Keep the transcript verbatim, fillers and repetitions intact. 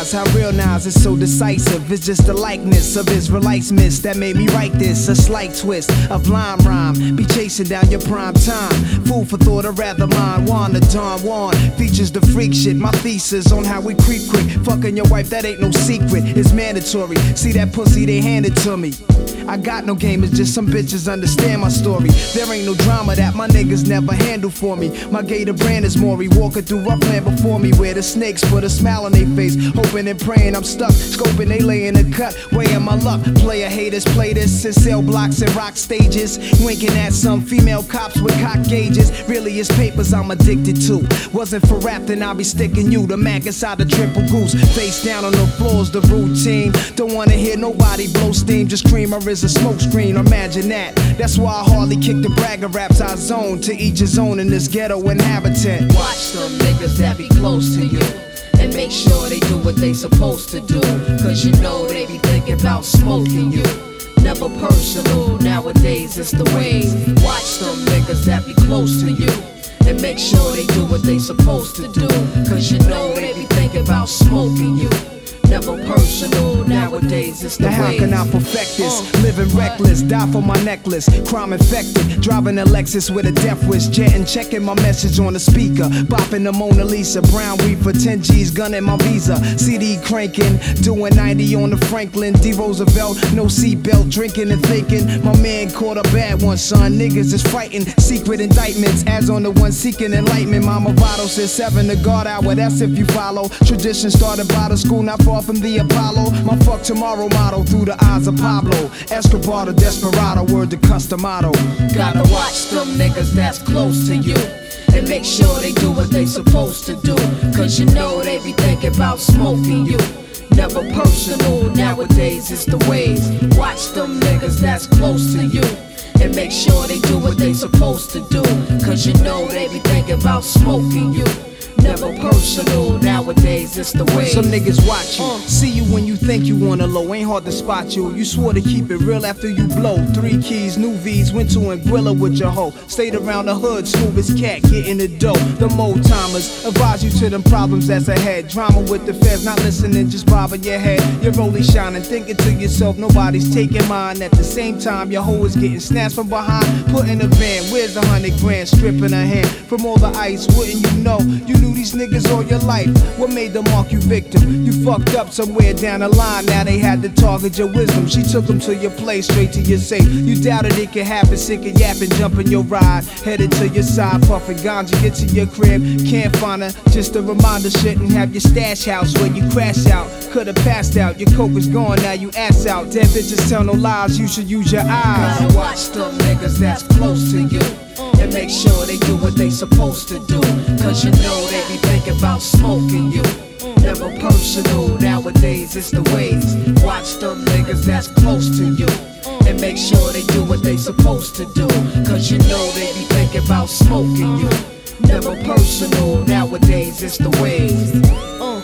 realize how real Nas is so decisive. It's just the likeness of Israelites miss that made me write this. A slight twist of lime rhyme, be chasing down your prime time. Food for thought, or rather mine. Juan the Don Juan features the freak shit. My thesis on how we creep quick. Fucking your wife, that ain't no secret. It's mandatory. See that pussy, they handed to me. I got no game, it's just some bitches understand my story. There ain't no drama that my niggas never handle for me. My gator brand is Maury, walking through rough land before me, where the snakes put a smile on their face, hoping and praying I'm stuck, scoping they lay in the cut, weighing my luck. Player haters play this in cell blocks and rock stages, winking at some female cops with cock gauges. Really it's papers I'm addicted to. Wasn't for rap, then I'll be sticking you. The Mac inside the triple goose, face down on the floor's the routine. Don't wanna hear nobody blow steam, just scream or is a smoke screen, imagine that. That's why I hardly kick the bragger raps I zone, to each his own in this ghetto inhabitant. Watch some niggas that be close to you, and make sure they do what they supposed to do, cause you know they be thinking about smoking you. Never personal, nowadays it's the ways. Watch some niggas that be close to you, and make sure they do what they supposed to do, cause you know they be thinking about smoking you. Never personal, nowadays it's the now how ways. can I perfect this? Uh, Living what? reckless, die for my necklace. Crime infected, driving a Lexus with a death wish. Jetting, checking my message on the speaker. Bopping the Mona Lisa, brown weed for ten G's, gunning my visa. C D cranking, doing ninety on the Franklin D. Roosevelt, no seatbelt, drinking and thinking. My man caught a bad one, son. Niggas is frightened, secret indictments. As on the one seeking enlightenment. Mama Votto said seven to guard hour, that's if you follow. Tradition started by the school, not far from the Apollo. My fuck tomorrow motto through the eyes of Pablo Escobar, the desperado, word to Customato. Gotta watch them niggas that's close to you, and make sure they do what they supposed to do, cause you know they be thinking about smoking you. Never personal, nowadays it's the ways. Watch them niggas that's close to you, and make sure they do what they supposed to do, cause you know they be thinking about smoking you. Never personal, nowadays it's the way. Some niggas watch you, uh. see you when you think you wanna low. Ain't hard to spot you. You swore to keep it real after you blow. Three keys, new V's, went to Anguilla with your hoe. Stayed around the hood, smooth as cat, getting the dough. The mo timers advise you to them problems that's ahead. Drama with the feds, not listening, just bobbing your head. You're only shining, thinking to yourself, nobody's taking mine. At the same time, your hoe is getting snatched from behind. Put in a van, where's the hundred grand? Stripping her hand from all the ice, wouldn't you know? You knew these niggas all your life. What made them mark you victim? You fucked up somewhere down the line. Now they had to target your wisdom. She took them to your place, straight to your safe. You doubted it could happen, sick of yapping, jumping your ride. Headed to your side, puffing ganja, get to your crib. Can't find her, just a reminder. Shouldn't have your stash house where you crash out. Could've passed out, your coke is gone, now you ass out. Dead bitches tell no lies, you should use your eyes. Gotta watch them niggas that's close to you, and make sure they do what they supposed to do, cause you know they be thinking about smoking you. Never personal, nowadays it's the ways. Watch them niggas that's close to you, and make sure they do what they supposed to do, cause you know they be thinking about smoking you. Never personal, nowadays it's the ways.